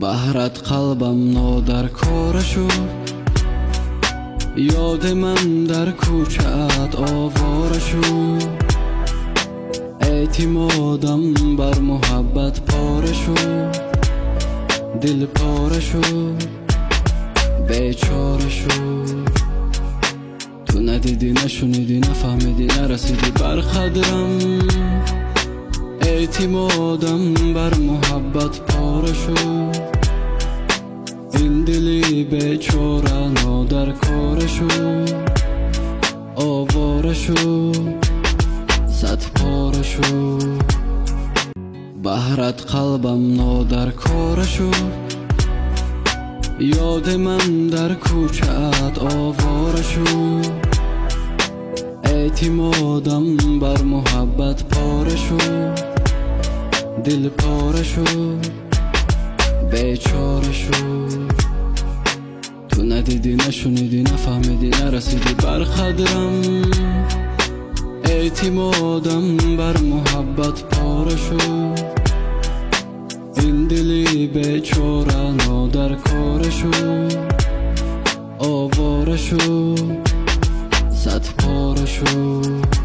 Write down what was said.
بهرت قلبم نادرکاره شد، یاد من در کوچه‌ات آواره شد. اعتمادم بر محبت پاره شد، دل پاره شد، بیچاره شد. تو ندیدی، نشنیدی، نفهمیدی، نرسیدی بر قدرم. اعتمادم بر محبت پاره شد، این دلی بیچاره نادرکاره شد، آواره شد، صد پاره شد. بهرت قلبم نادرکاره شد، یاد من در کوچه‌ات آواره شد. اعتمادم بر محبت پاره شد، دل پاره شد، بیچاره شد. تو ندیدی، نشنیدی، نفهمیدی، نرسیدی بر قدرم. اعتمادم بر محبت پاره شد، این دلی بیچاره نادرکاره شد، آواره شد، صد پاره شد.